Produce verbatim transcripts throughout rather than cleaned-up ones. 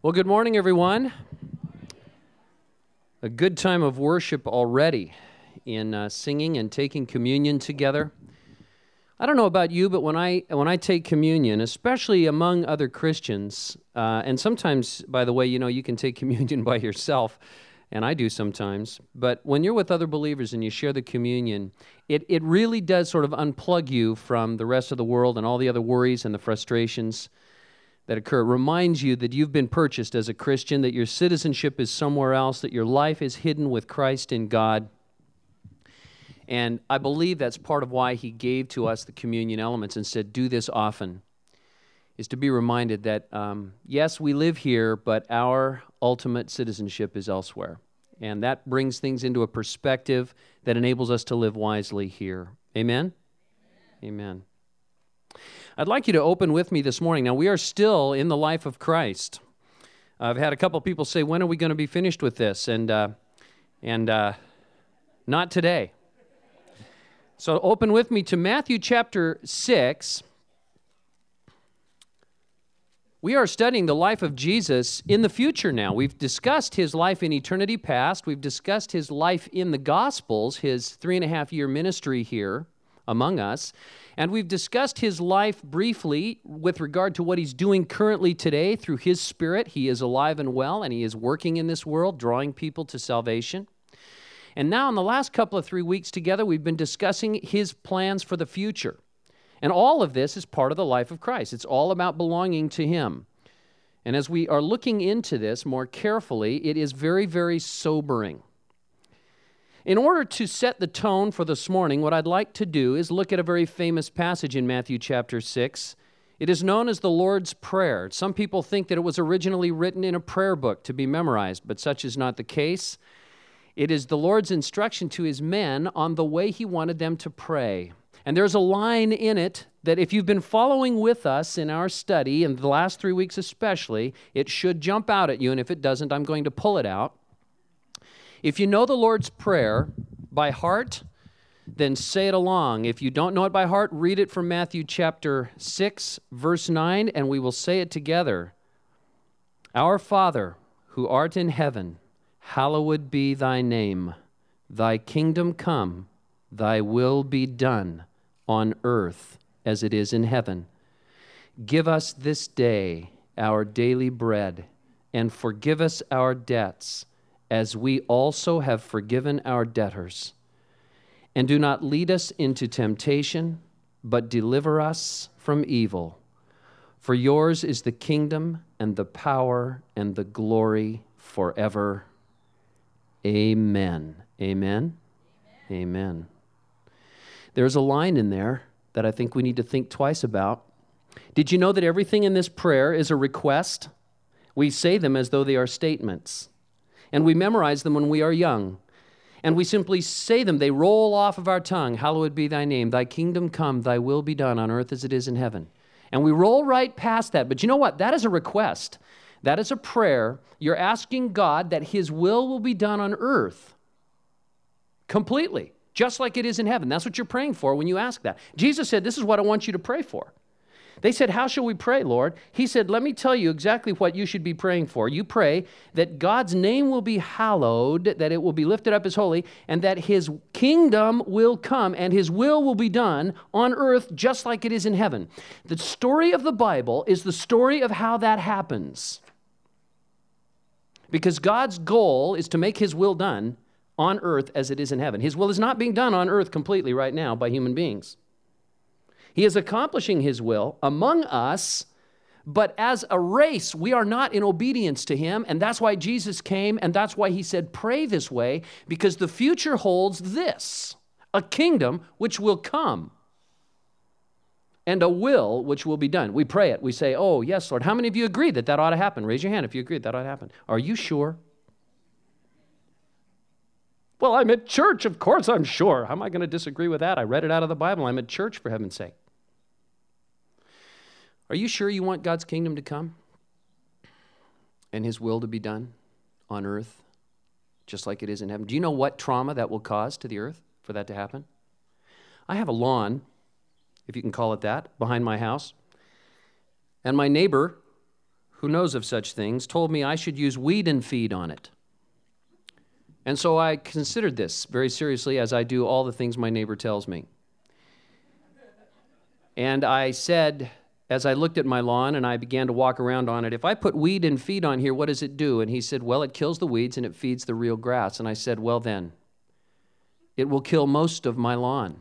Well, good morning, everyone. A good time of worship already in uh, singing and taking communion together. I don't know about you, but when I when I take communion, especially among other Christians, uh, and sometimes, by the way, you know, you can take communion by yourself, and I do sometimes, but when you're with other believers and you share the communion, it, it really does sort of unplug you from the rest of the world and all the other worries and the frustrations that occur. It reminds you that you've been purchased as a Christian, that your citizenship is somewhere else, that your life is hidden with Christ in God. And I believe that's part of why he gave to us the communion elements and said, do this often, is to be reminded that, um, yes, we live here, but our ultimate citizenship is elsewhere. And that brings things into a perspective that enables us to live wisely here. Amen? Amen. I'd like you to open with me this morning. Now, we are still in the life of Christ. I've had a couple people say, when are we going to be finished with this? And, uh, and uh, not today. So open with me to Matthew chapter six. We are studying the life of Jesus in the future now. We've discussed his life in eternity past. We've discussed his life in the Gospels, his three and a half year ministry here among us. And we've discussed his life briefly with regard to what he's doing currently today through his Spirit. He is alive and well, and he is working in this world, drawing people to salvation. And now in the last couple of three weeks together, we've been discussing his plans for the future. And all of this is part of the life of Christ. It's all about belonging to him. And as we are looking into this more carefully, it is very, very sobering. In order to set the tone for this morning, what I'd like to do is look at a very famous passage in Matthew chapter six. It is known as the Lord's Prayer. Some people think that it was originally written in a prayer book to be memorized, but such is not the case. It is the Lord's instruction to his men on the way he wanted them to pray. And there's a line in it that if you've been following with us in our study, and the last three weeks especially, it should jump out at you, and if it doesn't, I'm going to pull it out. If you know the Lord's Prayer by heart, then say it along. If you don't know it by heart, read it from Matthew chapter six, verse nine, and we will say it together. Our Father, who art in heaven, hallowed be thy name. Thy kingdom come, thy will be done on earth as it is in heaven. Give us this day our daily bread, and forgive us our debts, as we also have forgiven our debtors. And do not lead us into temptation, but deliver us from evil. For yours is the kingdom and the power and the glory forever. Amen. Amen. Amen. Amen. There's a line in there that I think we need to think twice about. Did you know that everything in this prayer is a request? We say them as though they are statements. And we memorize them when we are young. And we simply say them. They roll off of our tongue. Hallowed be thy name. Thy kingdom come. Thy will be done on earth as it is in heaven. And we roll right past that. But you know what? That is a request. That is a prayer. You're asking God that his will will be done on earth completely, just like it is in heaven. That's what you're praying for when you ask that. Jesus said, this is what I want you to pray for. They said, how shall we pray, Lord? He said, let me tell you exactly what you should be praying for. You pray that God's name will be hallowed, that it will be lifted up as holy, and that his kingdom will come and his will will be done on earth just like it is in heaven. The story of the Bible is the story of how that happens. Because God's goal is to make his will done on earth as it is in heaven. His will is not being done on earth completely right now by human beings. He is accomplishing his will among us, but as a race, we are not in obedience to him, and that's why Jesus came, and that's why he said, pray this way, because the future holds this, a kingdom which will come, and a will which will be done. We pray it. We say, oh, yes, Lord. How many of you agree that that ought to happen? Raise your hand if you agree that ought to happen. Are you sure? Well, I'm at church. Of course I'm sure. How am I going to disagree with that? I read it out of the Bible. I'm at church, for heaven's sake. Are you sure you want God's kingdom to come and his will to be done on earth just like it is in heaven? Do you know what trauma that will cause to the earth for that to happen? I have a lawn, if you can call it that, behind my house. And my neighbor, who knows of such things, told me I should use weed and feed on it. And so I considered this very seriously, as I do all the things my neighbor tells me. And I said, as I looked at my lawn and I began to walk around on it, if I put weed and feed on here, what does it do? And he said, well, it kills the weeds and it feeds the real grass. And I said, well then, it will kill most of my lawn.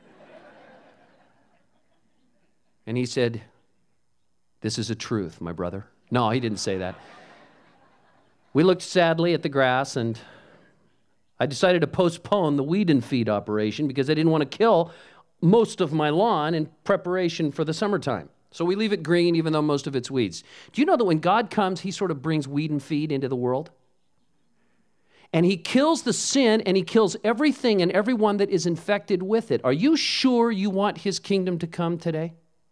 And he said, this is a truth, my brother. No, he didn't say that. We looked sadly at the grass, and I decided to postpone the weed and feed operation because I didn't want to kill most of my lawn in preparation for the summertime. So we leave it green even though most of it's weeds. Do you know that when God comes, he sort of brings weed and feed into the world? And he kills the sin, and he kills everything and everyone that is infected with it. Are you sure you want his kingdom to come today?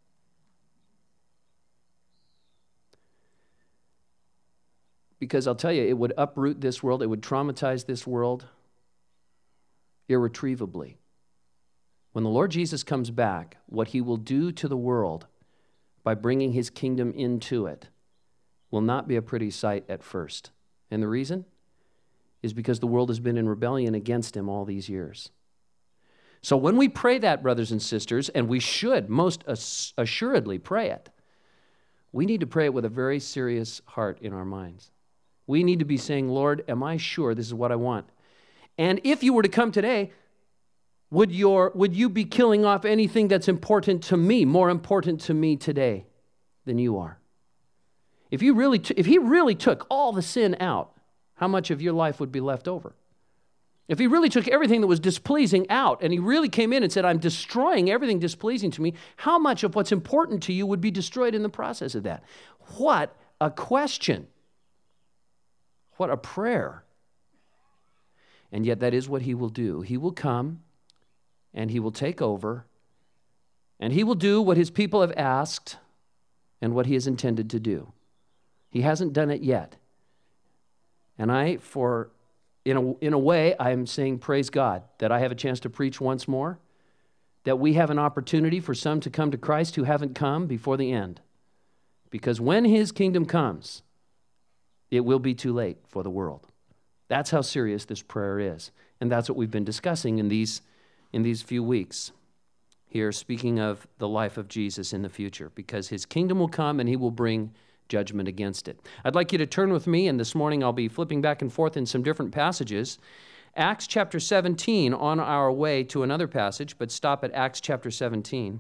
Because I'll tell you, it would uproot this world, it would traumatize this world irretrievably. When the Lord Jesus comes back, what he will do to the world by bringing his kingdom into it will not be a pretty sight at first. And the reason is because the world has been in rebellion against him all these years. So when we pray that, brothers and sisters, and we should most assuredly pray it, we need to pray it with a very serious heart in our minds. We need to be saying, Lord, am I sure this is what I want? And if you were to come today, would your would you be killing off anything that's important to me, more important to me today than you are? If you really t- if he really took all the sin out, how much of your life would be left over? If he really took everything that was displeasing out, and he really came in and said, I'm destroying everything displeasing to me, how much of what's important to you would be destroyed in the process of that? What a question. What a prayer. And yet that is what he will do. He will come and he will take over and he will do what his people have asked and what he has intended to do. He hasn't done it yet. And I, for in a, in a way, I'm saying praise God that I have a chance to preach once more, that we have an opportunity for some to come to Christ who haven't come before the end. Because when his kingdom comes, it will be too late for the world. That's how serious this prayer is. And that's what we've been discussing in these, in these few weeks here, speaking of the life of Jesus in the future, because his kingdom will come and he will bring judgment against it. I'd like you to turn with me, and this morning I'll be flipping back and forth in some different passages. Acts chapter seventeen, on our way to another passage, but stop at Acts chapter seventeen.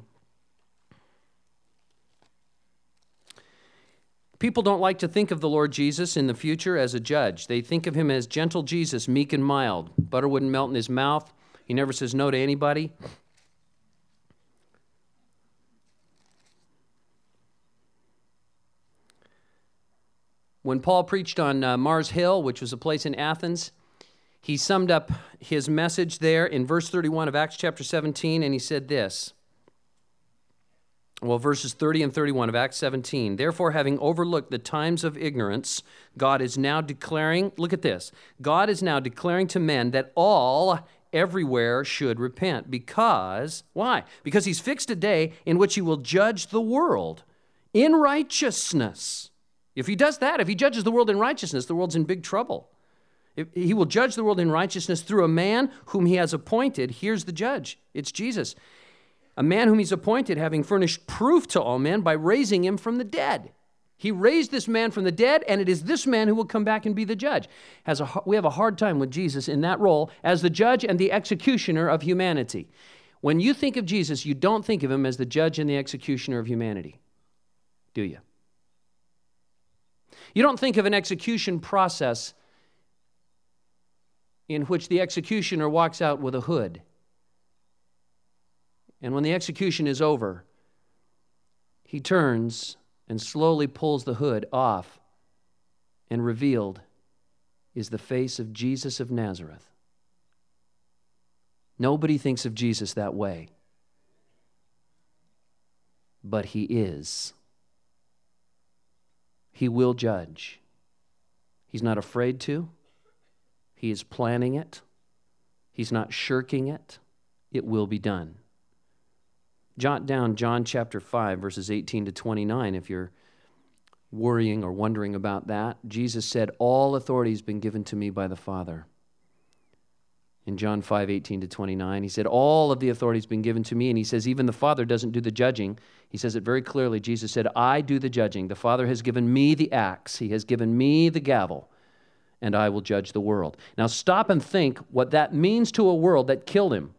People don't like to think of the Lord Jesus in the future as a judge. They think of him as gentle Jesus, meek and mild. Butter wouldn't melt in his mouth. He never says no to anybody. When Paul preached on uh, Mars Hill, which was a place in Athens, he summed up his message there in verse thirty-one of Acts chapter seventeen, and he said this. Well, verses thirty and thirty-one of Acts seventeen. Therefore, having overlooked the times of ignorance, God is now declaring, look at this, God is now declaring to men that all everywhere should repent. Because, why? Because he's fixed a day in which he will judge the world in righteousness. If he does that, if he judges the world in righteousness, the world's in big trouble. If he will judge the world in righteousness through a man whom he has appointed. Here's the judge. It's Jesus. A man whom he's appointed, having furnished proof to all men by raising him from the dead. He raised this man from the dead, and it is this man who will come back and be the judge. Has a, we have a hard time with Jesus in that role as the judge and the executioner of humanity. When you think of Jesus, you don't think of him as the judge and the executioner of humanity, do you? You don't think of an execution process in which the executioner walks out with a hood. And when the execution is over, he turns and slowly pulls the hood off, and revealed is the face of Jesus of Nazareth. Nobody thinks of Jesus that way, but he is. He will judge. He's not afraid to. He is planning it. He's not shirking it. It will be done. Jot down John chapter five, verses eighteen to twenty-nine if you're worrying or wondering about that, Jesus said, all authority has been given to me by the Father. In John five, eighteen to twenty-nine, he said, all of the authority has been given to me. And he says, even the Father doesn't do the judging. He says it very clearly. Jesus said, I do the judging. The Father has given me the axe. He has given me the gavel, and I will judge the world. Now stop and think what that means to a world that killed him.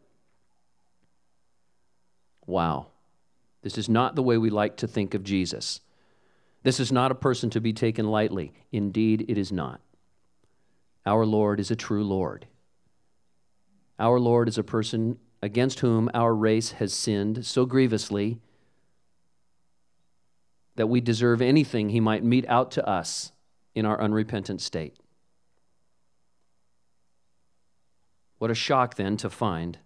Wow. This is not the way we like to think of Jesus. This is not a person to be taken lightly. Indeed, it is not. Our Lord is a true Lord. Our Lord is a person against whom our race has sinned so grievously that we deserve anything he might mete out to us in our unrepentant state. What a shock then to find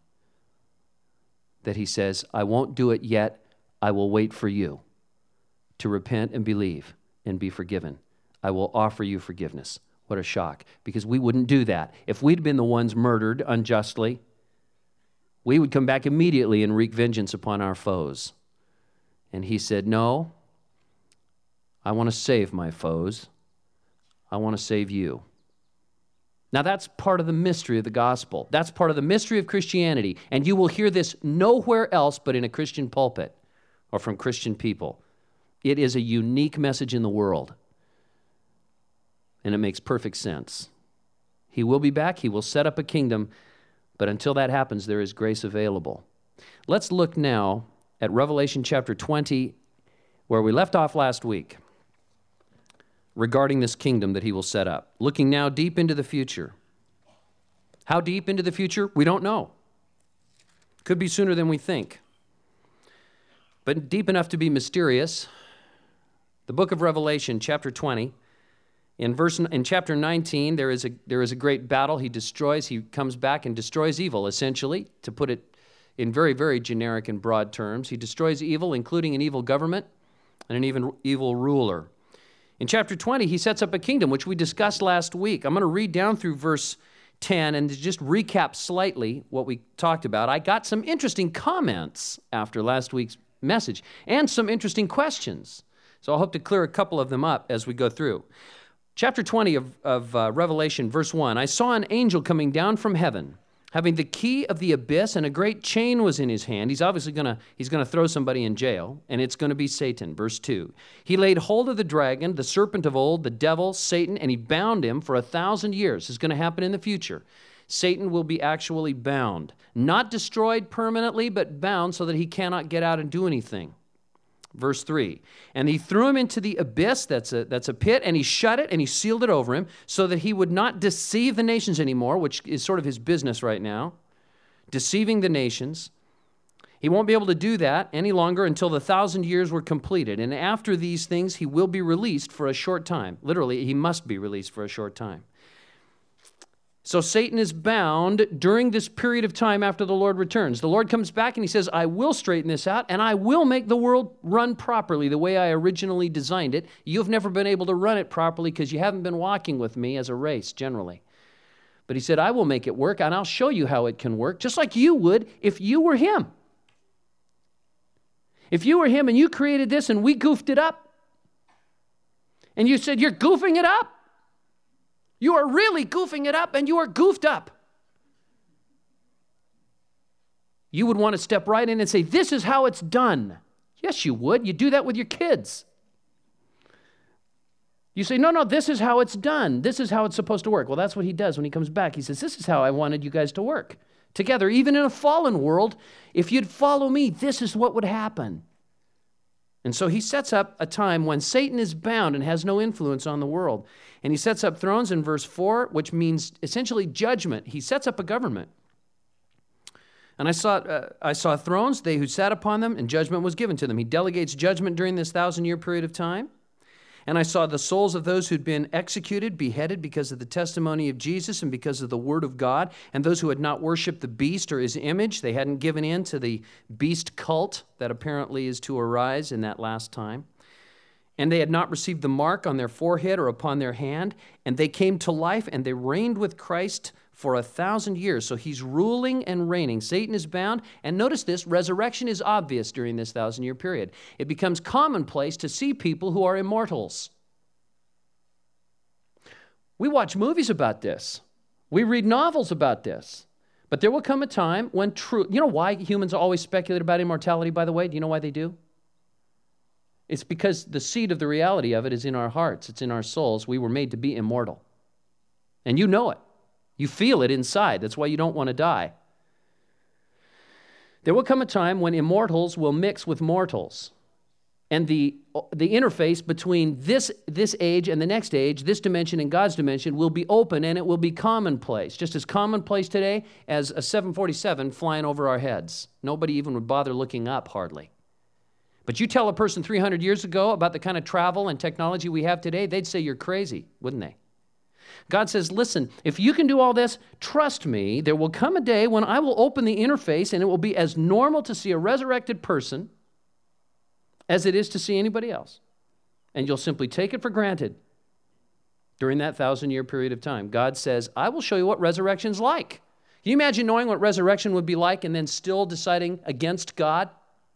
that he says, I won't do it yet, I will wait for you to repent and believe and be forgiven. I will offer you forgiveness. What a shock, because we wouldn't do that. If we'd been the ones murdered unjustly, we would come back immediately and wreak vengeance upon our foes. And he said, no, I want to save my foes. I want to save you. Now that's part of the mystery of the gospel. That's part of the mystery of Christianity. And you will hear this nowhere else but in a Christian pulpit or from Christian people. It is a unique message in the world. And it makes perfect sense. He will be back. He will set up a kingdom. But until that happens, there is grace available. Let's look now at Revelation chapter twenty, where we left off last week, regarding this kingdom that he will set up. Looking now deep into the future. How deep into the future? We don't know. Could be sooner than we think. But deep enough to be mysterious. The book of Revelation, chapter twenty, In verse in chapter nineteen, there is a there is a great battle. He destroys, he comes back and destroys evil, essentially, to put it in very, very generic and broad terms. He destroys evil, including an evil government and an even evil ruler. In chapter twenty, he sets up a kingdom, which we discussed last week. I'm going to read down through verse ten and just recap slightly what we talked about. I got some interesting comments after last week's message and some interesting questions. So I'll hope to clear a couple of them up as we go through. Chapter twenty of, of uh, Revelation, verse one, I saw an angel coming down from heaven, having the key of the abyss, and a great chain was in his hand. He's obviously going to he's going to throw somebody in jail, and it's going to be Satan. Verse two, he laid hold of the dragon, the serpent of old, the devil, Satan, and he bound him for a thousand years. This is going to happen in the future. Satan will be actually bound, not destroyed permanently, but bound so that he cannot get out and do anything. Verse three, and he threw him into the abyss, that's a, that's a pit, and he shut it and he sealed it over him so that he would not deceive the nations anymore, which is sort of his business right now, deceiving the nations. He won't be able to do that any longer until the thousand years were completed. And after these things, he will be released for a short time. Literally, he must be released for a short time. So Satan is bound during this period of time after the Lord returns. The Lord comes back and he says, I will straighten this out and I will make the world run properly the way I originally designed it. You've never been able to run it properly because you haven't been walking with me as a race generally. But he said, I will make it work and I'll show you how it can work, just like you would if you were him. If you were him and you created this and we goofed it up, and you said, you're goofing it up. You are really goofing it up, and you are goofed up. You would want to step right in and say, this is how it's done. Yes, you would. You do that with your kids. You say, no, no, this is how it's done. This is how it's supposed to work. Well, that's what he does when he comes back. He says, this is how I wanted you guys to work together. Even in a fallen world, if you'd follow me, this is what would happen. And so he sets up a time when Satan is bound and has no influence on the world. And he sets up thrones in verse four, which means essentially judgment. He sets up a government. And I saw uh, I saw thrones, they who sat upon them, and judgment was given to them. He delegates judgment during this thousand-year period of time. And I saw the souls of those who'd been executed, beheaded because of the testimony of Jesus and because of the word of God, and those who had not worshiped the beast or his image. They hadn't given in to the beast cult that apparently is to arise in that last time. And they had not received the mark on their forehead or upon their hand, and they came to life, and they reigned with Christ for a thousand years. So he's ruling and reigning. Satan is bound. And notice this, resurrection is obvious during this thousand-year period. It becomes commonplace to see people who are immortals. We watch movies about this. We read novels about this. But there will come a time when true, you know why humans always speculate about immortality, by the way? Do you know why they do? It's because the seed of the reality of it is in our hearts. It's in our souls. We were made to be immortal. And you know it. You feel it inside. That's why you don't want to die. There will come a time when immortals will mix with mortals. And the, the interface between this, this age and the next age, this dimension and God's dimension, will be open and it will be commonplace. Just as commonplace today as a seven forty-seven flying over our heads. Nobody even would bother looking up, hardly. But you tell a person three hundred years ago about the kind of travel and technology we have today, they'd say you're crazy, wouldn't they? God says, listen, if you can do all this, trust me, there will come a day when I will open the interface and it will be as normal to see a resurrected person as it is to see anybody else. And you'll simply take it for granted during that thousand-year period of time. God says, I will show you what resurrection's like. Can you imagine knowing what resurrection would be like and then still deciding against God?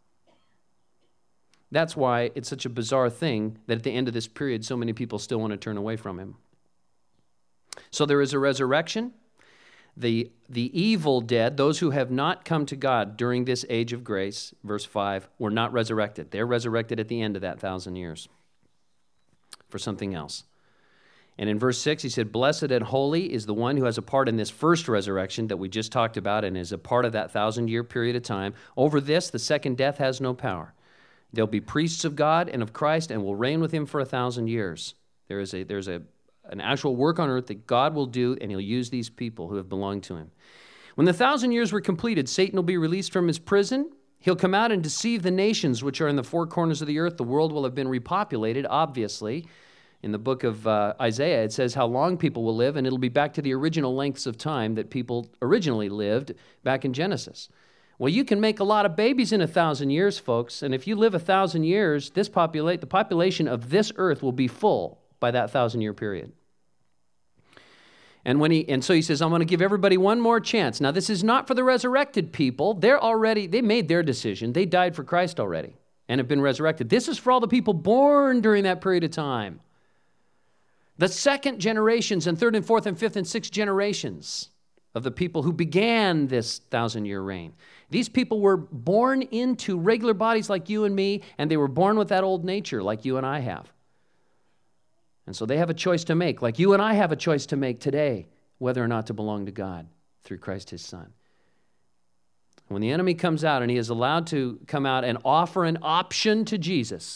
That's why it's such a bizarre thing that at the end of this period, so many people still want to turn away from him. So there is a resurrection. The, the evil dead, those who have not come to God during this age of grace, verse five, were not resurrected. They're resurrected at the end of that thousand years for something else. And in verse six, he said, blessed and holy is the one who has a part in this first resurrection that we just talked about and is a part of that thousand-year period of time. Over this, the second death has no power. They'll be priests of God and of Christ and will reign with him for a thousand years. There is a, there's a an actual work on earth that God will do, and he'll use these people who have belonged to him. When the thousand years were completed, Satan will be released from his prison. He'll come out and deceive the nations which are in the four corners of the earth. The world will have been repopulated, obviously. In the book of uh, Isaiah, it says how long people will live, and it'll be back to the original lengths of time that people originally lived back in Genesis. Well, you can make a lot of babies in a thousand years, folks, and if you live a thousand years, this populate, the population of this earth will be full by that thousand-year period. And when he and so he says, I'm going to give everybody one more chance. Now, this is not for the resurrected people. They're already, they made their decision. They died for Christ already and have been resurrected. This is for all the people born during that period of time. The second generations and third and fourth and fifth and sixth generations of the people who began this thousand-year reign. These people were born into regular bodies like you and me, and they were born with that old nature like you and I have. And so they have a choice to make, like you and I have a choice to make today, whether or not to belong to God through Christ his Son. When the enemy comes out and he is allowed to come out and offer an option to Jesus,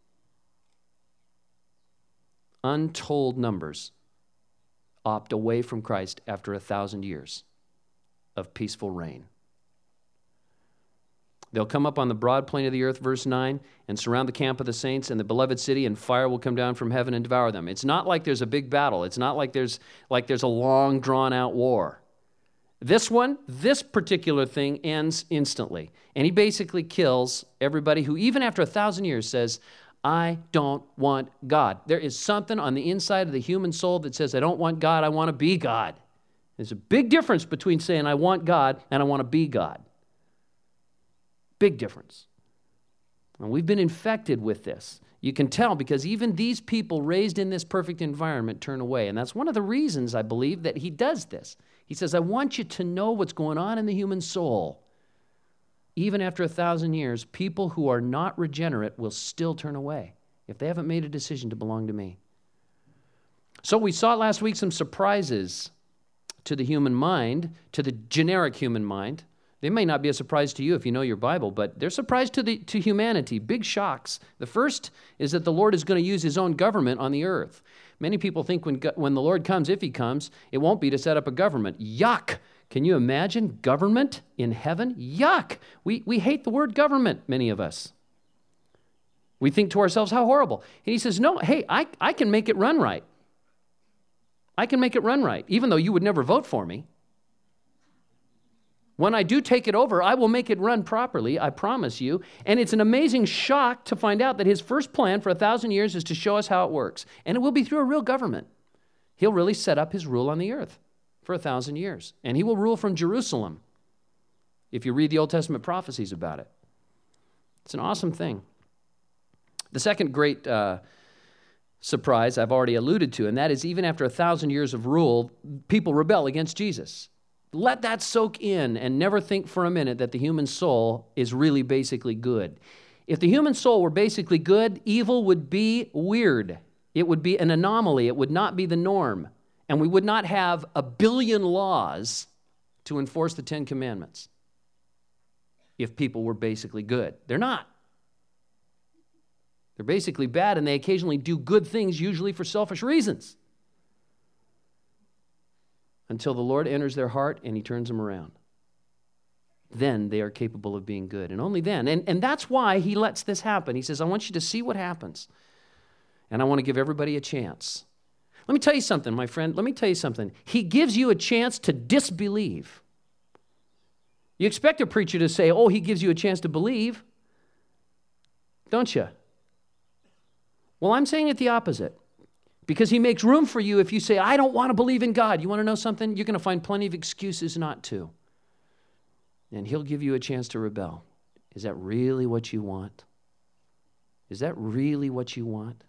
untold numbers opt away from Christ after a thousand years of peaceful reign. They'll come up on the broad plain of the earth, verse nine, and surround the camp of the saints and the beloved city, and fire will come down from heaven and devour them. It's not like there's a big battle. It's not like there's like there's a long, drawn-out war. This one, this particular thing ends instantly. And he basically kills everybody who, even after a thousand years, says, I don't want God. There is something on the inside of the human soul that says, I don't want God, I want to be God. There's a big difference between saying, I want God and I want to be God. Big difference. And we've been infected with this. You can tell because even these people raised in this perfect environment turn away. And that's one of the reasons, I believe, that he does this. He says, I want you to know what's going on in the human soul. Even after a thousand years, people who are not regenerate will still turn away if they haven't made a decision to belong to me. So we saw last week some surprises to the human mind, to the generic human mind. They may not be a surprise to you if you know your Bible, but they're a surprise to, the, to humanity, big shocks. The first is that the Lord is going to use his own government on the earth. Many people think when, when the Lord comes, if he comes, it won't be to set up a government. Yuck! Can you imagine government in heaven? Yuck! We, we hate the word government, many of us. We think to ourselves, how horrible. And he says, no, hey, I, I can make it run right. I can make it run right, even though you would never vote for me. When I do take it over, I will make it run properly, I promise you. And it's an amazing shock to find out that his first plan for a thousand years is to show us how it works. And it will be through a real government. He'll really set up his rule on the earth for a thousand years. And he will rule from Jerusalem, if you read the Old Testament prophecies about it. It's an awesome thing. The second great uh, surprise I've already alluded to, and that is even after a thousand years of rule, people rebel against Jesus. Let that soak in and never think for a minute that the human soul is really basically good. If the human soul were basically good, evil would be weird. It would be an anomaly. It would not be the norm. And we would not have a billion laws to enforce the Ten Commandments if people were basically good. They're not. They're basically bad, and they occasionally do good things, usually for selfish reasons, until the Lord enters their heart and he turns them around. Then they are capable of being good, and only then. And, and that's why he lets this happen. He says, I want you to see what happens, and I want to give everybody a chance. Let me tell you something, my friend. Let me tell you something. He gives you a chance to disbelieve. You expect a preacher to say, oh, he gives you a chance to believe, don't you? Well, I'm saying it the opposite. Because he makes room for you if you say, I don't want to believe in God. You want to know something? You're going to find plenty of excuses not to. And he'll give you a chance to rebel. Is that really what you want? Is that really what you want?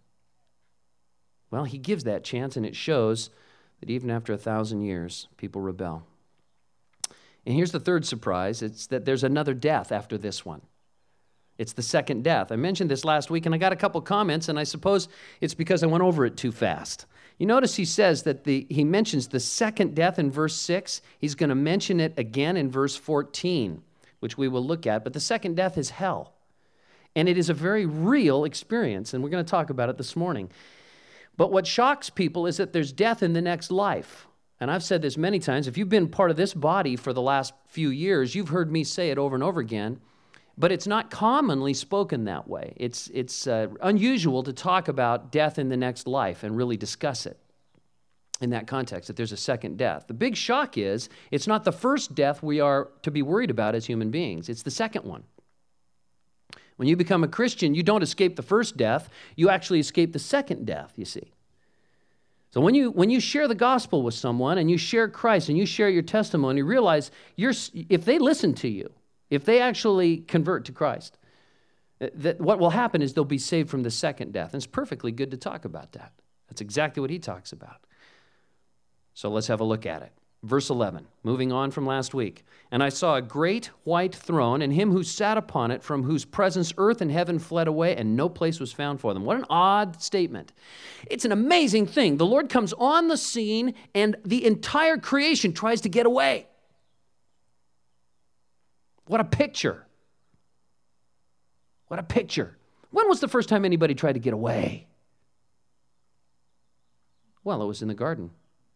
Well, he gives that chance, and it shows that even after a thousand years, people rebel. And here's the third surprise. It's that there's another death after this one. It's the second death. I mentioned this last week, and I got a couple comments, and I suppose it's because I went over it too fast. You notice he says that the he mentions the second death in verse six. He's going to mention it again in verse fourteen, which we will look at. But the second death is hell. And it is a very real experience, and we're going to talk about it this morning. But what shocks people is that there's death in the next life. And I've said this many times. If you've been part of this body for the last few years, you've heard me say it over and over again. But it's not commonly spoken that way. It's, it's uh, unusual to talk about death in the next life and really discuss it in that context, that there's a second death. The big shock is it's not the first death we are to be worried about as human beings. It's the second one. When you become a Christian, you don't escape the first death. You actually escape the second death, you see. So when you when you share the gospel with someone and you share Christ and you share your testimony, realize you're, if they listen to you, if they actually convert to Christ, that what will happen is they'll be saved from the second death. And it's perfectly good to talk about that. That's exactly what he talks about. So let's have a look at it. Verse eleven, moving on from last week. And I saw a great white throne, and him who sat upon it, from whose presence earth and heaven fled away, and no place was found for them. What an odd statement. It's an amazing thing. The Lord comes on the scene, and the entire creation tries to get away. What a picture. What a picture. When was the first time anybody tried to get away? Well, it was in the garden,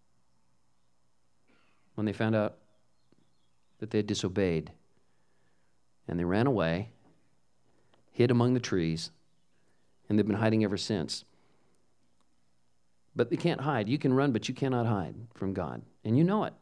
when they found out that they had disobeyed. And they ran away, hid among the trees, and they've been hiding ever since. But they can't hide. You can run, but you cannot hide from God. And you know it.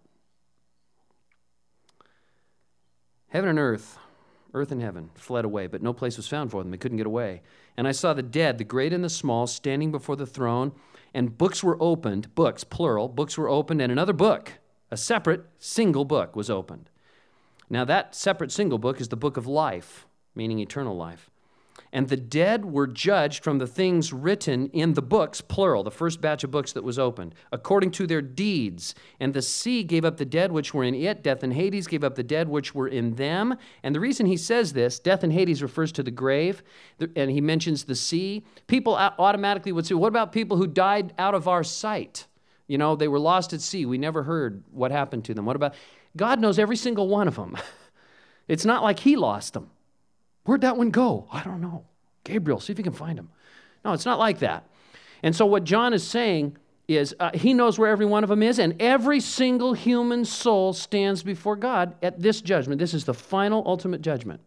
Heaven and earth, earth and heaven, fled away, but no place was found for them. They couldn't get away. And I saw the dead, the great and the small, standing before the throne, and books were opened, books, plural, books were opened, and another book, a separate, single book was opened. Now that separate single book is the book of life, meaning eternal life. And the dead were judged from the things written in the books, plural, the first batch of books that was opened, according to their deeds. And the sea gave up the dead which were in it. Death and Hades gave up the dead which were in them. And the reason he says this, death and Hades refers to the grave, and he mentions the sea. People automatically would say, what about people who died out of our sight? You know, they were lost at sea. We never heard what happened to them. What about, God knows every single one of them. It's not like he lost them. Where'd that one go? I don't know. Gabriel, see if you can find him. No, it's not like that. And so what John is saying is uh, he knows where every one of them is, and every single human soul stands before God at this judgment. This is the final, ultimate judgment.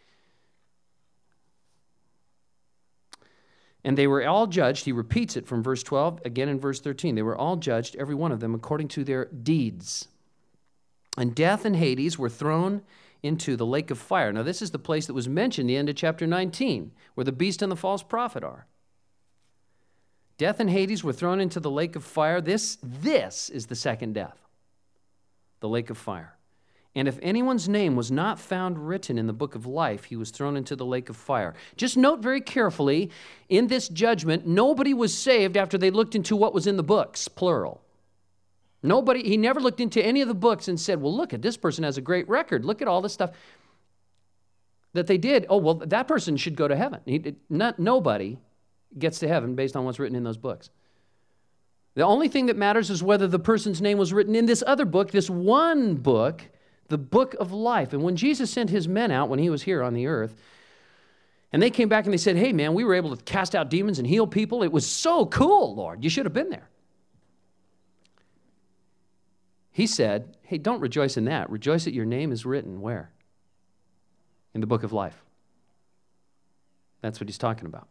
And they were all judged. He repeats it from verse twelve, again in verse thirteen. They were all judged, every one of them, according to their deeds. And death and Hades were thrown into the lake of fire. Now, this is the place that was mentioned at the end of chapter nineteen, where the beast and the false prophet are. Death and Hades were thrown into the lake of fire. This, this is the second death, the lake of fire. And if anyone's name was not found written in the book of life, he was thrown into the lake of fire. Just note very carefully, in this judgment, nobody was saved after they looked into what was in the books, plural. Nobody, he never looked into any of the books and said, well, look at this person has a great record. Look at all this stuff that they did. Oh, well, that person should go to heaven. He, not, nobody gets to heaven based on what's written in those books. The only thing that matters is whether the person's name was written in this other book, this one book, the book of life. And when Jesus sent his men out when he was here on the earth, and they came back and they said, hey, man, we were able to cast out demons and heal people. It was so cool, Lord. You should have been there. He said, hey, don't rejoice in that. Rejoice that your name is written where? In the book of life. That's what he's talking about.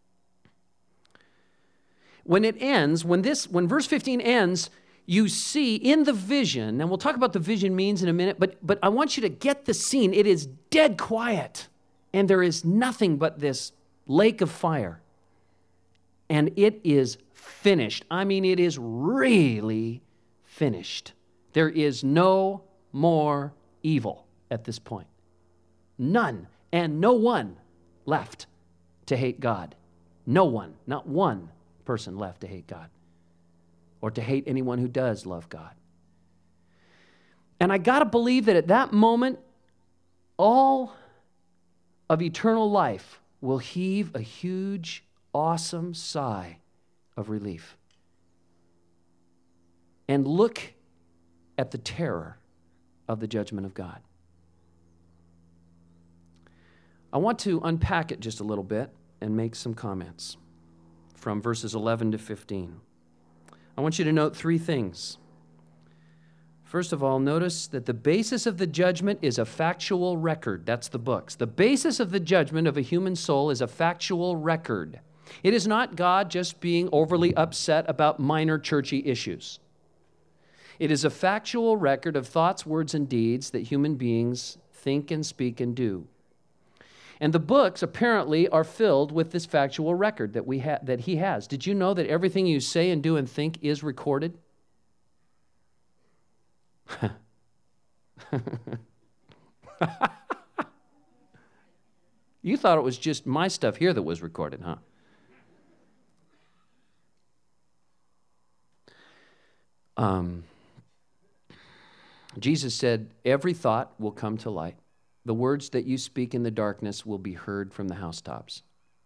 When it ends, when this, when verse fifteen ends, you see in the vision, and we'll talk about the vision means in a minute, but, but I want you to get the scene. It is dead quiet, and there is nothing but this lake of fire. And it is finished. I mean, it is really finished. There is no more evil at this point. None, and no one left to hate God. No one, not one person left to hate God or to hate anyone who does love God. And I got to believe that at that moment, all of eternal life will heave a huge, awesome sigh of relief and look at the terror of the judgment of God. I want to unpack it just a little bit and make some comments from verses eleven to fifteen. I want you to note three things. First of all, notice that the basis of the judgment is a factual record. That's the books. The basis of the judgment of a human soul is a factual record. It is not God just being overly upset about minor churchy issues. It is a factual record of thoughts, words, and deeds that human beings think and speak and do. And the books apparently are filled with this factual record that we ha- that he has. Did you know that everything you say and do and think is recorded? You thought it was just my stuff here that was recorded, huh? Um, Jesus said, every thought will come to light. The words that you speak in the darkness will be heard from the housetops.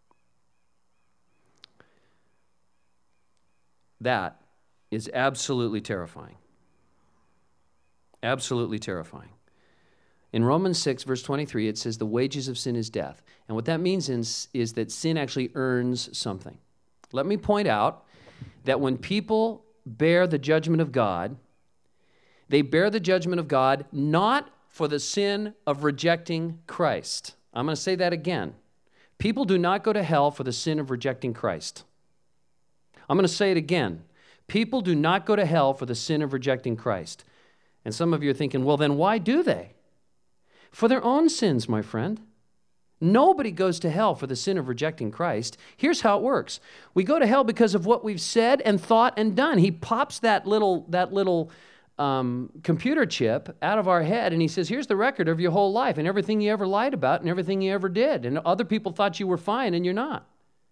That is absolutely terrifying. Absolutely terrifying. In Romans six, verse twenty-three, it says, the wages of sin is death. And what that means is, is that sin actually earns something. Let me point out that when people bear the judgment of God, they bear the judgment of God not for the sin of rejecting Christ. I'm going to say that again. People do not go to hell for the sin of rejecting Christ. I'm going to say it again. People do not go to hell for the sin of rejecting Christ. And some of you are thinking, well, then why do they? For their own sins, my friend. Nobody goes to hell for the sin of rejecting Christ. Here's how it works. We go to hell because of what we've said and thought and done. He pops that little, that little um, computer chip out of our head, and he says, here's the record of your whole life and everything you ever lied about and everything you ever did. And other people thought you were fine, and you're not.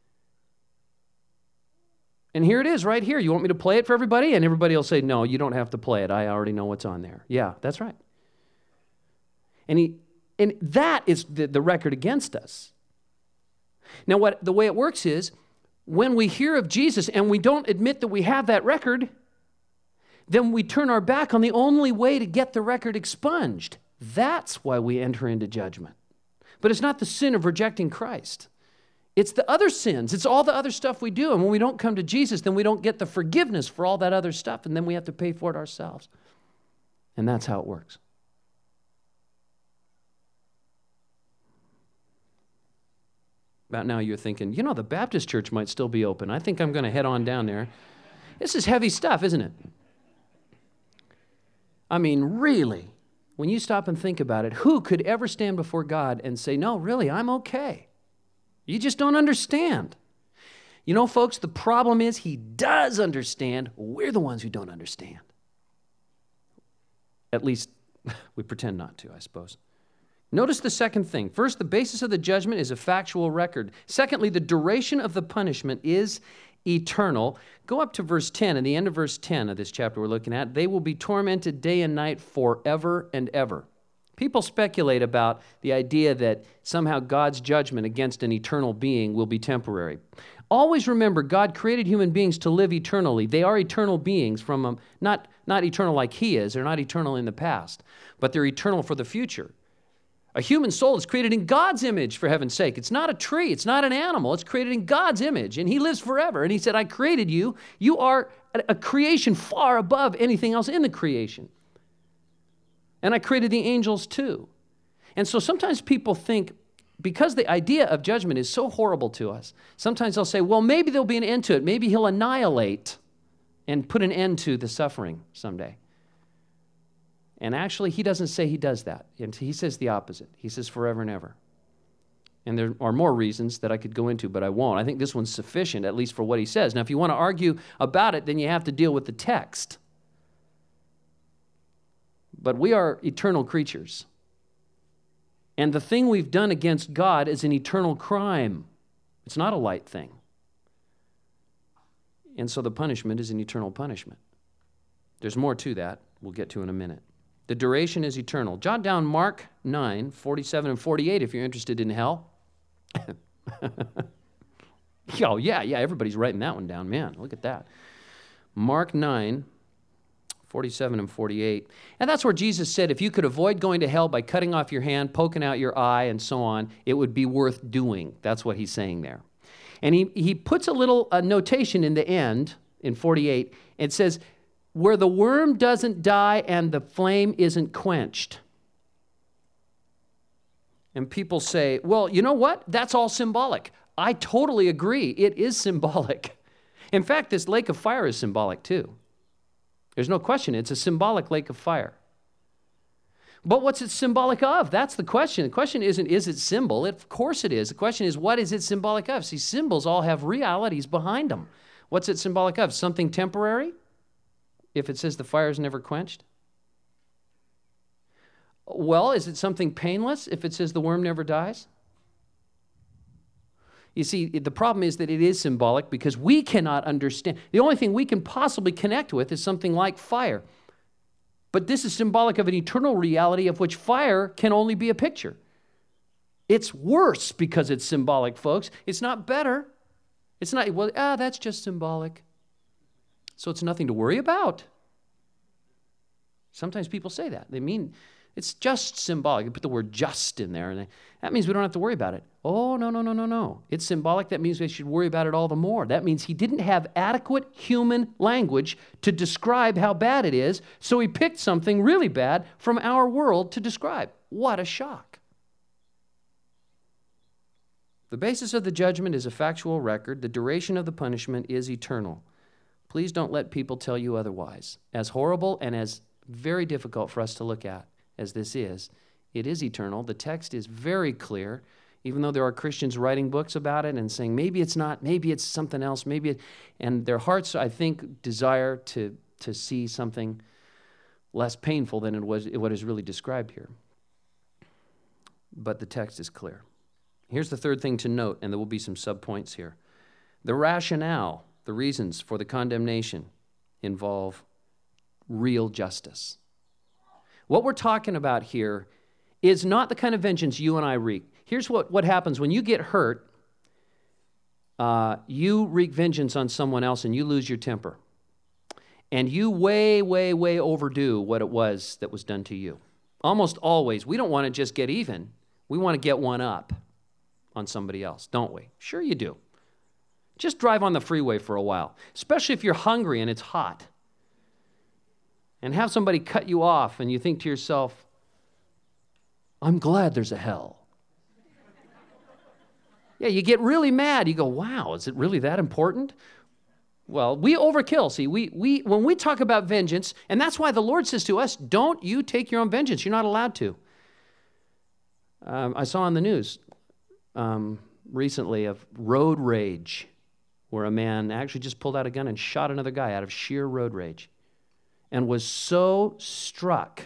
And here it is right here. You want me to play it for everybody? And everybody will say, no, you don't have to play it. I already know what's on there. Yeah, that's right. And he, and that is the, the record against us. Now, what the way it works is, when we hear of Jesus and we don't admit that we have that record, then we turn our back on the only way to get the record expunged. That's why we enter into judgment. But it's not the sin of rejecting Christ. It's the other sins. It's all the other stuff we do. And when we don't come to Jesus, then we don't get the forgiveness for all that other stuff, and then we have to pay for it ourselves. And that's how it works. About now you're thinking, you know, the Baptist church might still be open. I think I'm going to head on down there. This is heavy stuff, isn't it? I mean, really, when you stop and think about it, who could ever stand before God and say, no, really, I'm okay? You just don't understand. You know, folks, the problem is he does understand. We're the ones who don't understand. At least We pretend not to, I suppose. Notice the second thing. First, the basis of the judgment is a factual record. Secondly, the duration of the punishment is eternal. Go up to verse ten, and the end of verse ten of this chapter we're looking at. They will be tormented day and night forever and ever. People speculate about the idea that somehow God's judgment against an eternal being will be temporary. Always remember, God created human beings to live eternally. They are eternal beings from um, not, not eternal like He is. They're not eternal in the past, but they're eternal for the future. A human soul is created in God's image, for heaven's sake. It's not a tree. It's not an animal. It's created in God's image, and He lives forever. And He said, I created you. You are a creation far above anything else in the creation. And I created the angels too. And so sometimes people think, because the idea of judgment is so horrible to us, sometimes they'll say, well, maybe there'll be an end to it. Maybe He'll annihilate and put an end to the suffering someday. And actually, He doesn't say He does that. And He says the opposite. He says forever and ever. And there are more reasons that I could go into, but I won't. I think this one's sufficient, at least for what He says. Now, if you want to argue about it, then you have to deal with the text. But we are eternal creatures. And the thing we've done against God is an eternal crime. It's not a light thing. And so the punishment is an eternal punishment. There's more to that we'll get to in a minute. The duration is eternal. Jot down Mark nine, forty-seven and forty-eight if you're interested in hell. Oh, yeah, yeah, everybody's writing that one down. Man, look at that. Mark nine, forty-seven and forty-eight. And that's where Jesus said, if you could avoid going to hell by cutting off your hand, poking out your eye, and so on, it would be worth doing. That's what He's saying there. And he, he puts a little uh, notation in the end, in forty-eight. It says, where the worm doesn't die and the flame isn't quenched. And people say, well, you know what? That's all symbolic. I totally agree. It is symbolic. In fact, this lake of fire is symbolic too. There's no question. It's a symbolic lake of fire. But what's it symbolic of? That's the question. The question isn't, is it symbol? It, of course it is. The question is, what is it symbolic of? See, symbols all have realities behind them. What's it symbolic of? Something temporary? If it says the fire is never quenched? Well, is it something painless if it says the worm never dies? You see, the problem is that it is symbolic because we cannot understand. The only thing we can possibly connect with is something like fire. But this is symbolic of an eternal reality of which fire can only be a picture. It's worse because it's symbolic, folks. It's not better. It's not, well, ah, that's just symbolic. So it's nothing to worry about. Sometimes people say that. They mean it's just symbolic. You put the word just in there, and that means we don't have to worry about it. Oh, no, no, no, no, no. It's symbolic. That means we should worry about it all the more. That means He didn't have adequate human language to describe how bad it is, so He picked something really bad from our world to describe. What a shock. The basis of the judgment is a factual record. The duration of the punishment is eternal. Please don't let people tell you otherwise. As horrible and as very difficult for us to look at as this is, it is eternal. The text is very clear, even though there are Christians writing books about it and saying, maybe it's not, maybe it's something else, maybe it, and their hearts, I think, desire to, to see something less painful than it was what is really described here. But the text is clear. Here's the third thing to note, and there will be some subpoints here. The rationale, the reasons for the condemnation involve real justice. What we're talking about here is not the kind of vengeance you and I wreak. Here's what, what happens when you get hurt. Uh, you wreak vengeance on someone else and you lose your temper. And you way, way, way overdo what it was that was done to you. Almost always, we don't want to just get even. We want to get one up on somebody else, don't we? Sure you do. Just drive on the freeway for a while, especially if you're hungry and it's hot. And have somebody cut you off and you think to yourself, I'm glad there's a hell. Yeah, you get really mad. You go, wow, is it really that important? Well, we overkill. See, we, we, when we talk about vengeance, and that's why the Lord says to us, don't you take your own vengeance. You're not allowed to. Um, I saw on the news um, recently of road rage, where a man actually just pulled out a gun and shot another guy out of sheer road rage and was so struck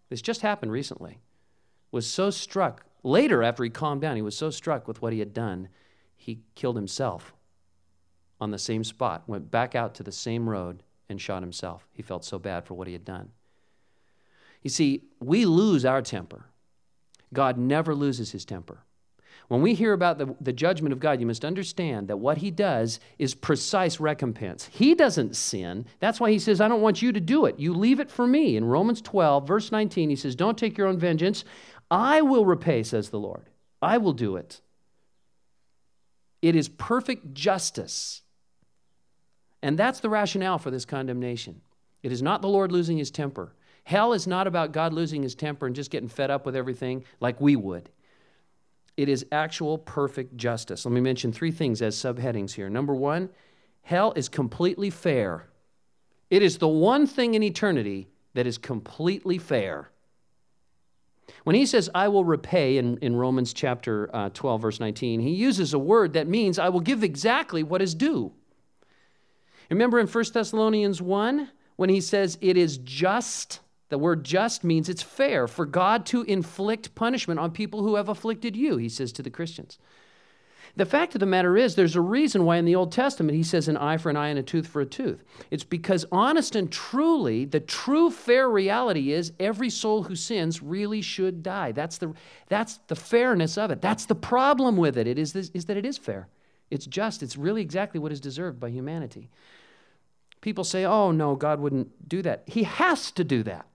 This just happened recently. Was so struck, later after he calmed down, he was so struck with what he had done, he killed himself on the same spot, went back out to the same road and shot himself. He felt so bad for what he had done. You see, we lose our temper. God never loses his temper. When we hear about the, the judgment of God, you must understand that what he does is precise recompense. He doesn't sin. That's why he says, I don't want you to do it. You leave it for me. In Romans twelve, verse nineteen, he says, don't take your own vengeance. I will repay, says the Lord. I will do it. It is perfect justice. And that's the rationale for this condemnation. It is not the Lord losing his temper. Hell is not about God losing his temper and just getting fed up with everything like we would. It is actual perfect justice. Let me mention three things as subheadings here. Number one, hell is completely fair. It is the one thing in eternity that is completely fair. When he says, I will repay in, in Romans chapter uh, twelve, verse nineteen, he uses a word that means I will give exactly what is due. Remember in First Thessalonians one, when he says it is just, the word just means it's fair for God to inflict punishment on people who have afflicted you, he says to the Christians. The fact of the matter is, there's a reason why in the Old Testament he says an eye for an eye and a tooth for a tooth. It's because honest and truly, the true fair reality is every soul who sins really should die. That's the, that's the fairness of it. That's the problem with it, it is, this, is that it is fair. It's just. It's really exactly what is deserved by humanity. People say, oh, no, God wouldn't do that. He has to do that,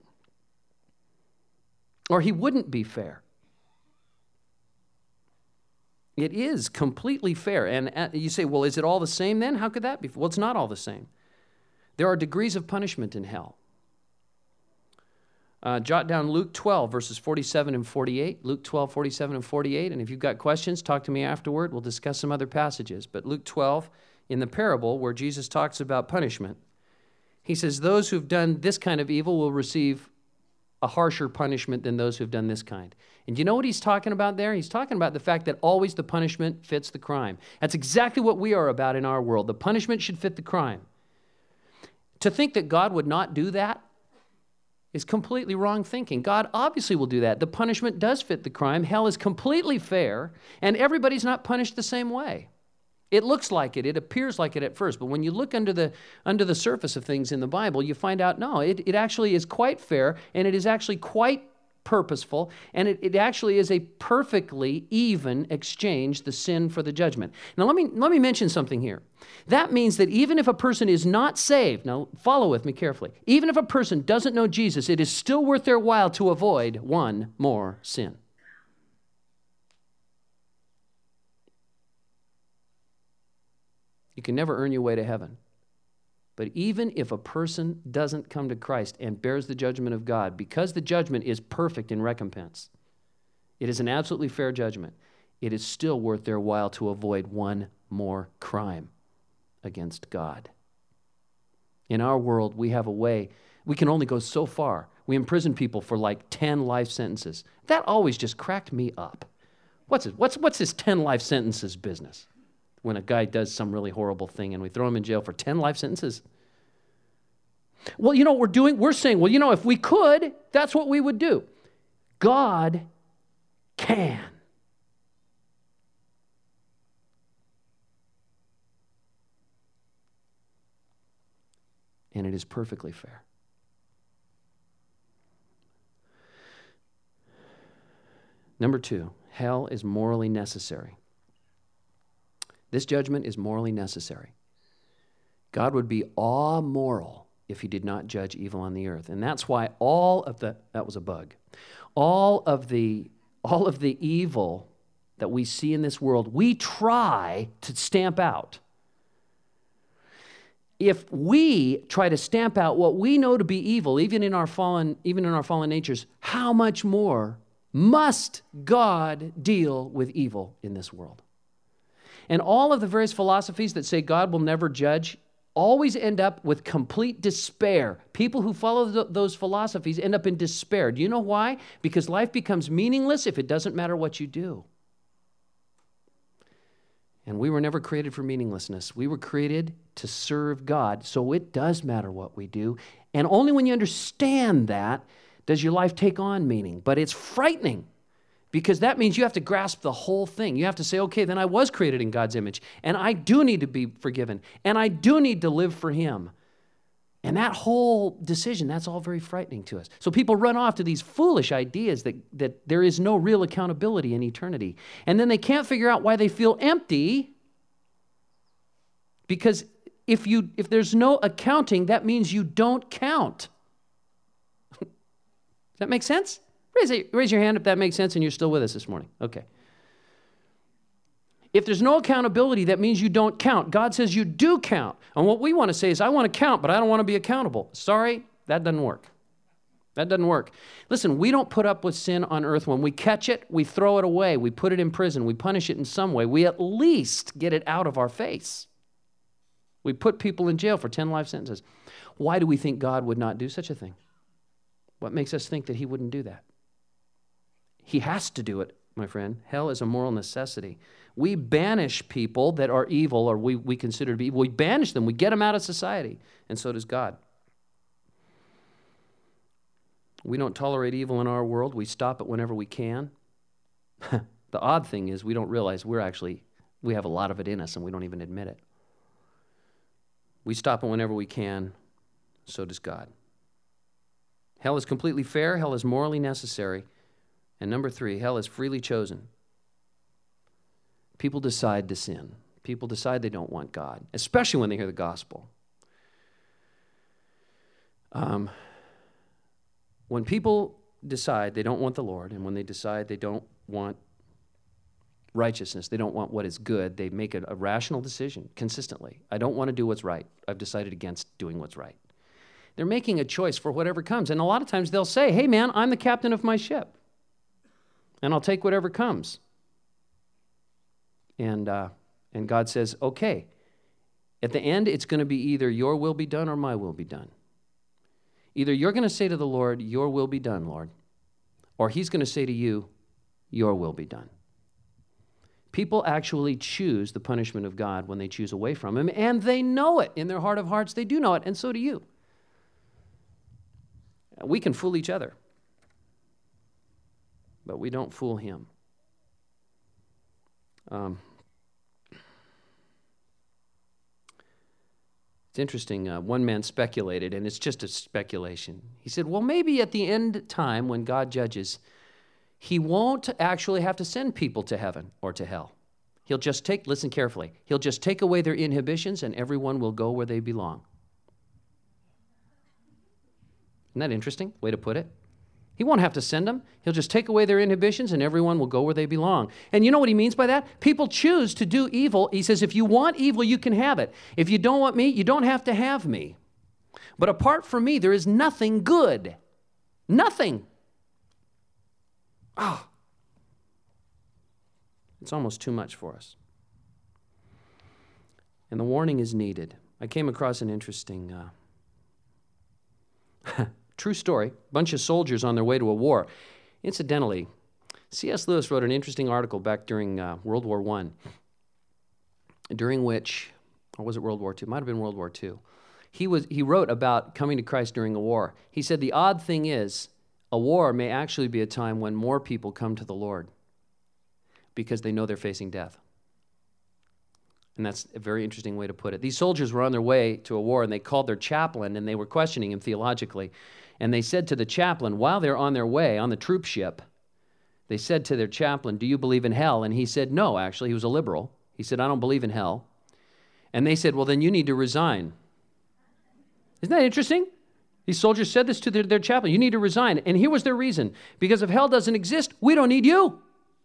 or he wouldn't be fair. It is completely fair. And you say, well, is it all the same then? How could that be? Well, it's not all the same. There are degrees of punishment in hell. Uh, jot down Luke twelve, verses forty-seven and forty-eight. Luke twelve, forty-seven and forty-eight. And if you've got questions, talk to me afterward. We'll discuss some other passages. But Luke twelve, in the parable where Jesus talks about punishment, he says, those who've done this kind of evil will receive a harsher punishment than those who've done this kind. And you know what he's talking about there? He's talking about the fact that always the punishment fits the crime. That's exactly what we are about in our world. The punishment should fit the crime. To think that God would not do that is completely wrong thinking. God obviously will do that. The punishment does fit the crime. Hell is completely fair, and everybody's not punished the same way. It looks like it. It appears like it at first. But when you look under the under the surface of things in the Bible, you find out, no, it, it actually is quite fair, and it is actually quite purposeful, and it, it actually is a perfectly even exchange, the sin for the judgment. Now, let me, let me mention something here. That means that even if a person is not saved, now follow with me carefully, even if a person doesn't know Jesus, it is still worth their while to avoid one more sin. You can never earn your way to heaven. But even if a person doesn't come to Christ and bears the judgment of God, because the judgment is perfect in recompense, it is an absolutely fair judgment, it is still worth their while to avoid one more crime against God. In our world, we have a way, we can only go so far. We imprison people for like ten life sentences. That always just cracked me up. What's it? What's, what's this ten life sentences business? When a guy does some really horrible thing and we throw him in jail for ten life sentences. Well, you know what we're doing? We're saying, well, you know, if we could, that's what we would do. God can. And it is perfectly fair. Number two, hell is morally necessary. This judgment is morally necessary. God would be amoral if he did not judge evil on the earth. And that's why all of the, that was a bug, all of the, all of the evil that we see in this world, we try to stamp out. If we try to stamp out what we know to be evil, even in our fallen, even in our fallen natures, how much more must God deal with evil in this world? And all of the various philosophies that say God will never judge always end up with complete despair. People who follow th- those philosophies end up in despair. Do you know why? Because life becomes meaningless if it doesn't matter what you do. And we were never created for meaninglessness. We were created to serve God, so it does matter what we do. And only when you understand that Does your life take on meaning? But it's frightening because that means you have to grasp the whole thing. You have to say, okay, then I was created in God's image, and I do need to be forgiven, and I do need to live for Him. And that whole decision, that's all very frightening to us. So people run off to these foolish ideas that, that there is no real accountability in eternity. And then they can't figure out why they feel empty, because if you if there's no accounting, that means you don't count. Does that make sense? Raise, a, raise your hand if that makes sense and you're still with us this morning. Okay. If there's no accountability, that means you don't count. God says you do count. And what we want to say is, I want to count, but I don't want to be accountable. Sorry, that doesn't work. That doesn't work. Listen, we don't put up with sin on earth. When we catch it, we throw it away. We put it in prison. We punish it in some way. We at least get it out of our face. We put people in jail for ten life sentences. Why do we think God would not do such a thing? What makes us think that He wouldn't do that? He has to do it, my friend. Hell is a moral necessity. We banish people that are evil, or we, we consider to be evil. We banish them. We get them out of society, and so does God. We don't tolerate evil in our world. We stop it whenever we can. The odd thing is we don't realize we're actually, we have a lot of it in us, and we don't even admit it. We stop it whenever we can. So does God. Hell is completely fair. Hell is morally necessary. And number three, hell is freely chosen. People decide to sin. People decide they don't want God, especially when they hear the gospel. Um, when people decide they don't want the Lord, and when they decide they don't want righteousness, they don't want what is good, they make a, a rational decision consistently. I don't want to do what's right. I've decided against doing what's right. They're making a choice for whatever comes. And a lot of times they'll say, hey man, I'm the captain of my ship, and I'll take whatever comes. And, uh, and God says, okay, at the end, it's going to be either your will be done or my will be done. Either you're going to say to the Lord, your will be done, Lord, or He's going to say to you, your will be done. People actually choose the punishment of God when they choose away from Him, and they know it. In their heart of hearts, they do know it, and so do you. We can fool each other, but we don't fool Him. Um, it's interesting. Uh, one man speculated, and it's just a speculation. He said, well, maybe at the end time when God judges, He won't actually have to send people to heaven or to hell. He'll just take, listen carefully, He'll just take away their inhibitions and everyone will go where they belong. Isn't that interesting? Way to put it. He won't have to send them. He'll just take away their inhibitions and everyone will go where they belong. And you know what He means by that? People choose to do evil. He says, if you want evil, you can have it. If you don't want me, you don't have to have me. But apart from me, there is nothing good. Nothing. Ah. Oh. It's almost too much for us. And the warning is needed. I came across an interesting uh, true story. A bunch of soldiers on their way to a war. Incidentally, C S Lewis wrote an interesting article back during uh, World War One, during which, or was it World War Two? It might have been World War Two. He was he wrote about coming to Christ during a war. He said the odd thing is, a war may actually be a time when more people come to the Lord because they know they're facing death. And that's a very interesting way to put it. These soldiers were on their way to a war, and they called their chaplain, and they were questioning him theologically. And they said to the chaplain, while they're on their way, on the troop ship, they said to their chaplain, do you believe in hell? And he said, no, actually. He was a liberal. He said, I don't believe in hell. And they said, well, then you need to resign. Isn't that interesting? These soldiers said this to their, their chaplain. You need to resign. And here was their reason. Because if hell doesn't exist, we don't need you.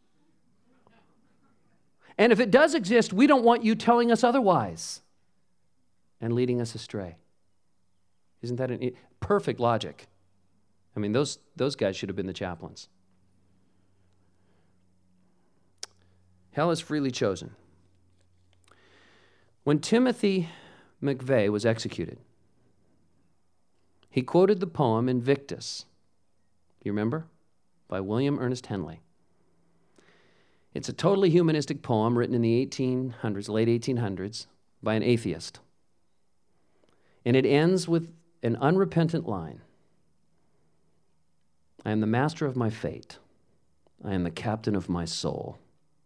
And if it does exist, we don't want you telling us otherwise and leading us astray. Isn't that a perfect logic? I mean, those, those guys should have been the chaplains. Hell is freely chosen. When Timothy McVeigh was executed, he quoted the poem Invictus. You remember? By William Ernest Henley. It's a totally humanistic poem written in the eighteen hundreds, late eighteen hundreds, by an atheist. And it ends with an unrepentant line. I am the master of my fate. I am the captain of my soul.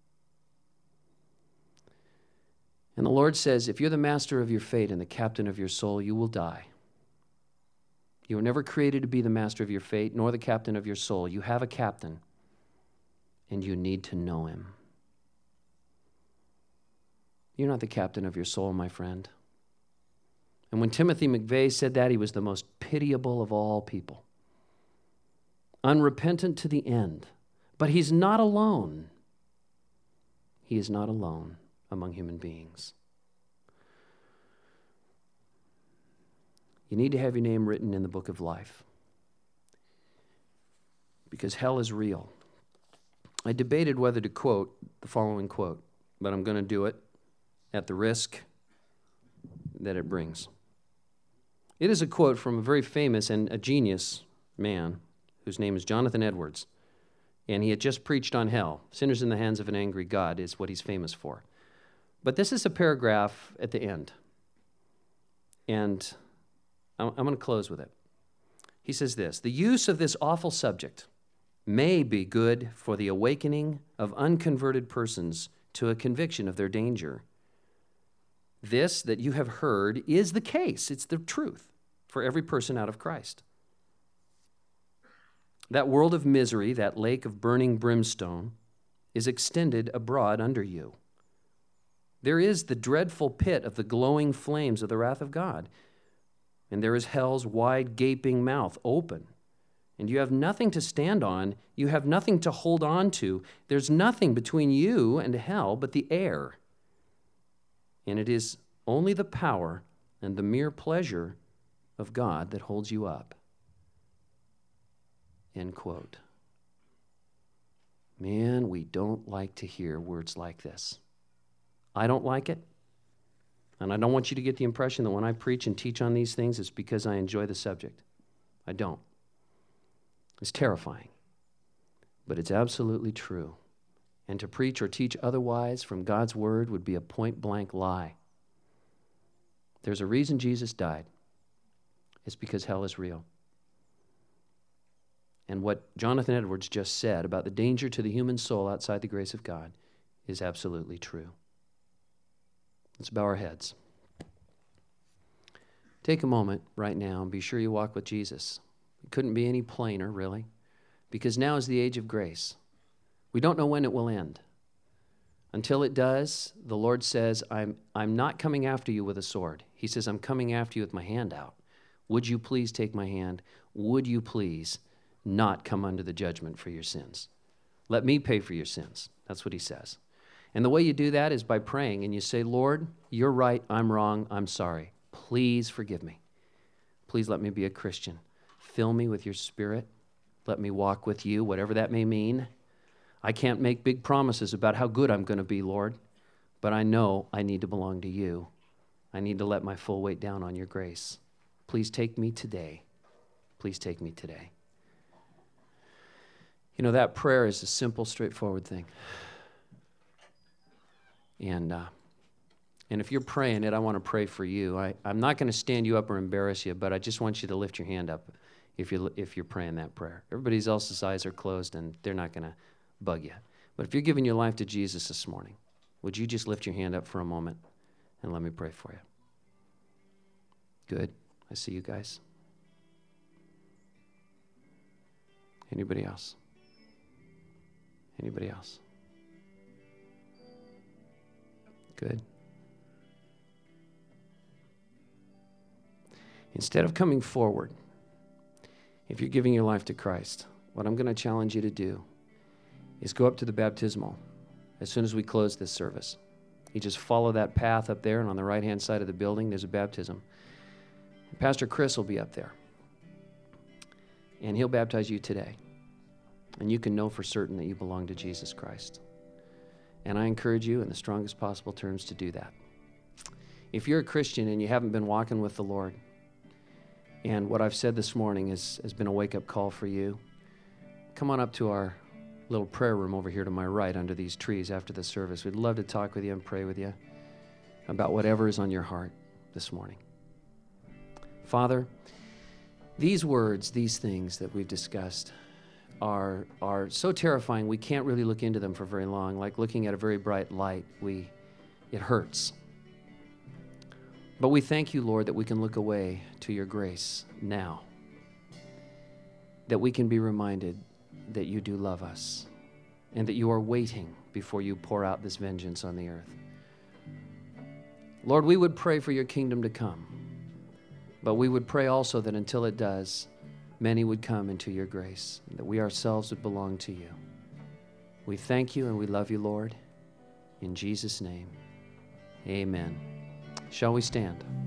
And the Lord says, if you're the master of your fate and the captain of your soul, you will die. You were never created to be the master of your fate, nor the captain of your soul. You have a captain, and you need to know him. You're not the captain of your soul, my friend. And when Timothy McVeigh said that, he was the most pitiable of all people. Unrepentant to the end. But he's not alone. He is not alone among human beings. You need to have your name written in the book of life, because hell is real. I debated whether to quote the following quote, but I'm going to do it at the risk that it brings. It is a quote from a very famous and a genius man whose name is Jonathan Edwards, and he had just preached on hell. Sinners in the hands of an angry God is what he's famous for. But this is a paragraph at the end, and I'm going to close with it. He says this: the use of this awful subject may be good for the awakening of unconverted persons to a conviction of their danger. This that you have heard is the case. It's the truth for every person out of Christ. That world of misery, that lake of burning brimstone, is extended abroad under you. There is the dreadful pit of the glowing flames of the wrath of God. And there is hell's wide gaping mouth open. And you have nothing to stand on. You have nothing to hold on to. There's nothing between you and hell but the air. And it is only the power and the mere pleasure of God that holds you up. End quote. Man, we don't like to hear words like this. I don't like it. And I don't want you to get the impression that when I preach and teach on these things, it's because I enjoy the subject. I don't. It's terrifying. But it's absolutely true. And to preach or teach otherwise from God's word would be a point-blank lie. There's a reason Jesus died. It's because hell is real. And what Jonathan Edwards just said about the danger to the human soul outside the grace of God is absolutely true. Let's bow our heads. Take a moment right now and be sure you walk with Jesus. It couldn't be any plainer, really, because now is the age of grace. We don't know when it will end. Until it does, the Lord says, I'm, I'm not coming after you with a sword. He says, I'm coming after you with my hand out. Would you please take my hand? Would you please not come under the judgment for your sins? Let me pay for your sins. That's what he says. And the way you do that is by praying, and you say, Lord, you're right, I'm wrong, I'm sorry. Please forgive me. Please let me be a Christian. Fill me with your Spirit. Let me walk with you, whatever that may mean. I can't make big promises about how good I'm going to be, Lord, but I know I need to belong to you. I need to let my full weight down on your grace. Please take me today. Please take me today. You know, that prayer is a simple, straightforward thing. And uh, and if you're praying it, I want to pray for you. I, I'm not going to stand you up or embarrass you, but I just want you to lift your hand up if you're, if you're praying that prayer. Everybody else's eyes are closed, and they're not going to bug you. But if you're giving your life to Jesus this morning, would you just lift your hand up for a moment and let me pray for you? Good. I see you guys. Anybody else? Anybody else? Good. Instead of coming forward, if you're giving your life to Christ, what I'm going to challenge you to do is go up to the baptismal as soon as we close this service. You just follow that path up there, and on the right-hand side of the building, there's a baptism. Pastor Chris will be up there, and he'll baptize you today. And you can know for certain that you belong to Jesus Christ. And I encourage you in the strongest possible terms to do that. If you're a Christian and you haven't been walking with the Lord, and what I've said this morning is, has been a wake-up call for you, come on up to our little prayer room over here to my right under these trees after the service. We'd love to talk with you and pray with you about whatever is on your heart this morning. Father, these words, these things that we've discussed, are, are so terrifying we can't really look into them for very long. Like looking at a very bright light, we, it hurts. But we thank you, Lord, that we can look away to your grace now, that we can be reminded that you do love us and that you are waiting before you pour out this vengeance on the earth. Lord, we would pray for your kingdom to come, but we would pray also that until it does, many would come into your grace, and that we ourselves would belong to you. We thank you and we love you, Lord. In Jesus' name, amen. Shall we stand?